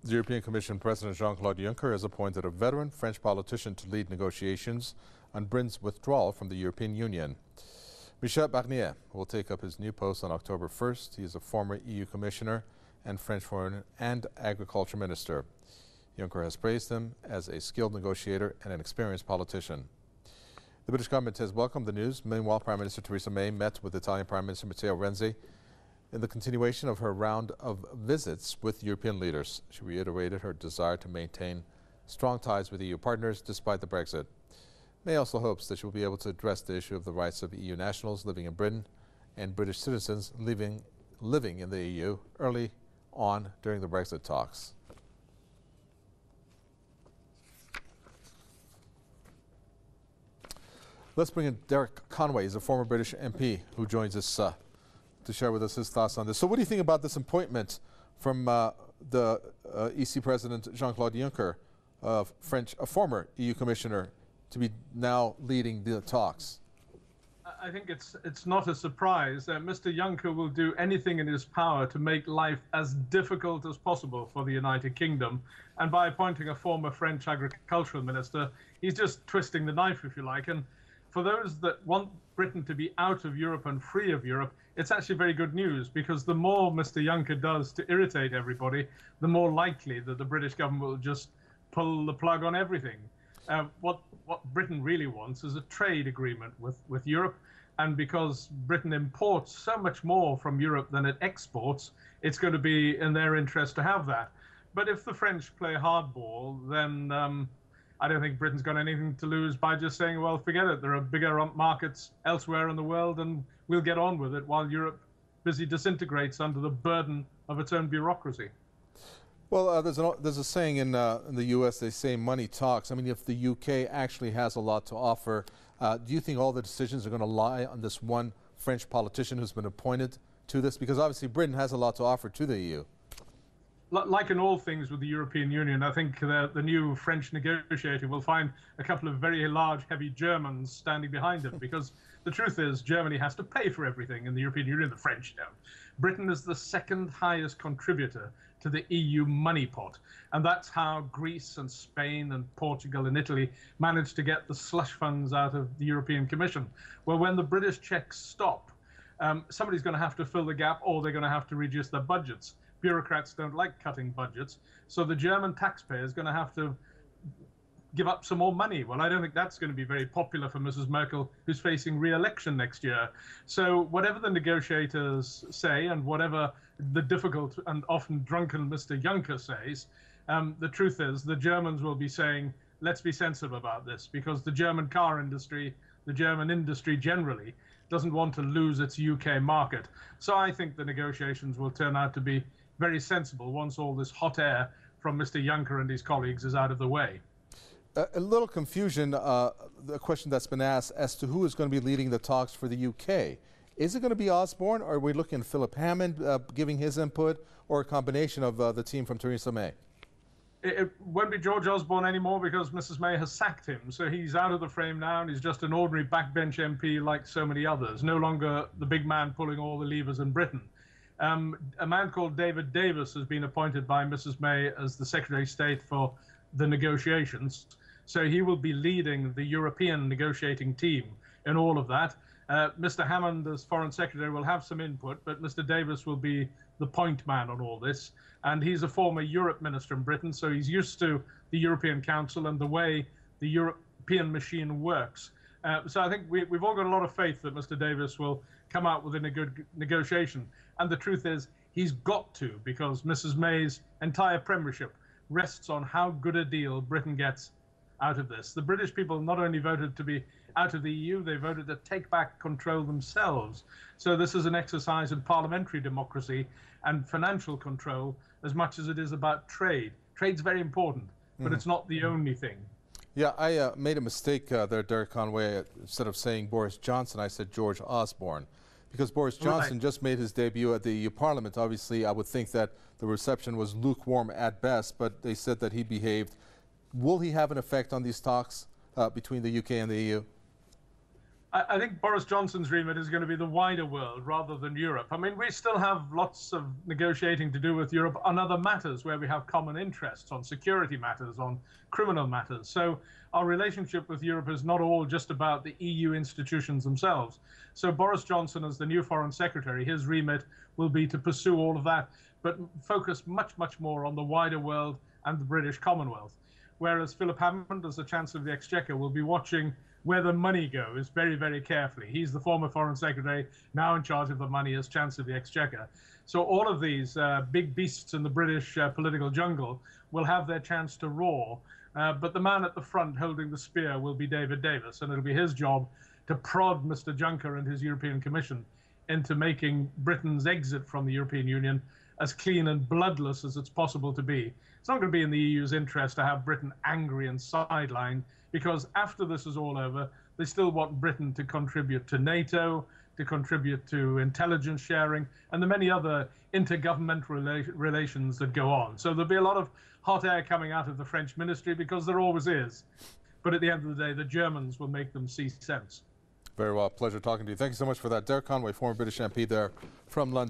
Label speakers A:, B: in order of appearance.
A: The European Commission President Jean-Claude Juncker has appointed a veteran French politician to lead negotiations on Britain's withdrawal from the European Union. Michel Barnier will take up his new post on October 1st. He is a former EU Commissioner and French Foreign and Agriculture Minister. Juncker has praised him as a skilled negotiator and an experienced politician. The British government has welcomed the news. Meanwhile, Prime Minister Theresa May met with Italian Prime Minister Matteo Renzi in the continuation of her round of visits with European leaders. She reiterated her desire to maintain strong ties with EU partners despite the Brexit. May also hopes that she will be able to address the issue of the rights of EU nationals living in Britain and British citizens living in the EU early on during the Brexit talks. Let's bring in Derek Conway. He's a former British MP who joins us to share with us his thoughts on this. So what do you think about this appointment from the EC President Jean-Claude Juncker, a former EU Commissioner, to be now leading the talks?
B: I think it's not a surprise that Mr. Juncker will do anything in his power to make life as difficult as possible for the United Kingdom. And by appointing a former French agricultural minister, he's just twisting the knife, if you like. And for those that want Britain to be out of Europe and free of Europe, it's actually very good news, because the more Mr. Juncker does to irritate everybody, the more likely that the British government will just pull the plug on everything. What Britain really wants is a trade agreement with Europe, and because Britain imports so much more from Europe than it exports, it's going to be in their interest to have that. But if the French play hardball, then I don't think Britain's got anything to lose by just saying, well, forget it, there are bigger markets elsewhere in the world and we'll get on with it while Europe busy disintegrates under the burden of its own bureaucracy.
A: Well, there's a saying in the U.S., they say money talks. I mean, if the U.K. actually has a lot to offer, do you think all the decisions are going to lie on this one French politician who's been appointed to this? Because obviously Britain has a lot to offer to the EU.
B: Like in all things with the European Union, I think the new French negotiator will find a couple of very large, heavy Germans standing behind him, because the truth is Germany has to pay for everything in the European Union. The French don't. Britain is the second highest contributor to the EU money pot, and that's how Greece and Spain and Portugal and Italy managed to get the slush funds out of the European Commission. Well, when the British checks stop, somebody's going to have to fill the gap, or they're going to have to reduce their budgets. Bureaucrats don't like cutting budgets, so the German taxpayer is going to have to give up some more money. Well, I don't think that's going to be very popular for Mrs. Merkel, who's facing re-election next year. So whatever the negotiators say and whatever the difficult and often drunken Mr. Juncker says, the truth is the Germans will be saying, let's be sensible about this, because the German car industry, the German industry generally, doesn't want to lose its UK market. So I think the negotiations will turn out to be very sensible once all this hot air from Mr. Juncker and his colleagues is out of the way.
A: A little confusion, the question that's been asked as to who is going to be leading the talks for the UK. Is it going to be Osborne, or are we looking at Philip Hammond giving his input, or a combination of the team from Theresa May?
B: It won't be George Osborne anymore, because Mrs. May has sacked him. So he's out of the frame now, and he's just an ordinary backbench MP like so many others, no longer the big man pulling all the levers in Britain. A man called David Davis has been appointed by Mrs. May as the Secretary of State for the negotiations. So he will be leading the European negotiating team in all of that. Mr. Hammond, as Foreign Secretary, will have some input, but Mr. Davis will be the point man on all this. And he's a former Europe minister in Britain, so he's used to the European Council and the way the European machine works. So I think we've all got a lot of faith that Mr. Davis will come out within a good negotiation. And the truth is, he's got to, because Mrs. May's entire premiership rests on how good a deal Britain gets out of this. The British people not only voted to be out of the EU, they voted to take back control themselves. So this is an exercise in parliamentary democracy and financial control as much as it is about trade. Trade's very important, but it's not the only thing.
A: Yeah, I made a mistake there, Derek Conway. Instead of saying Boris Johnson, I said George Osborne, because Boris Johnson just made his debut at the EU Parliament. Obviously, I would think that the reception was lukewarm at best, but they said that he behaved. Will he have an effect on these talks between the UK and the EU?
B: I think Boris Johnson's remit is going to be the wider world rather than Europe. I mean, we still have lots of negotiating to do with Europe on other matters where we have common interests, on security matters, on criminal matters. So our relationship with Europe is not all just about the EU institutions themselves. So Boris Johnson, as the new Foreign Secretary, his remit will be to pursue all of that, but focus much, much more on the wider world and the British Commonwealth. Whereas Philip Hammond, as the Chancellor of the Exchequer, will be watching where the money goes very, very carefully. He's the former Foreign Secretary, now in charge of the money as Chancellor of the Exchequer. So all of these big beasts in the British political jungle will have their chance to roar. But the man at the front holding the spear will be David Davis, and it'll be his job to prod Mr. Juncker and his European Commission into making Britain's exit from the European Union as clean and bloodless as it's possible to be. It's not going to be in the EU's interest to have Britain angry and sidelined, because after this is all over, they still want Britain to contribute to NATO, to contribute to intelligence sharing, and the many other intergovernmental relations that go on. So there'll be a lot of hot air coming out of the French ministry, because there always is. But at the end of the day, the Germans will make them see sense.
A: Very well. Pleasure talking to you. Thank you so much for that. Derek Conway, former British MP there from London.